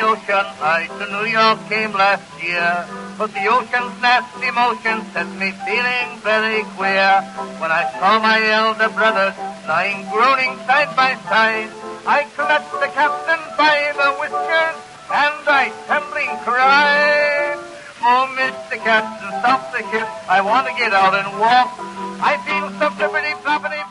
ocean. I to New York came last year, but the ocean's nasty motion set me feeling very queer. When I saw my elder brothers lying groaning side by side, I clutched the captain by the whiskers and I trembling cried, "Oh, Mr. Captain, stop the ship. I want to get out and walk. I feel so flippity floppity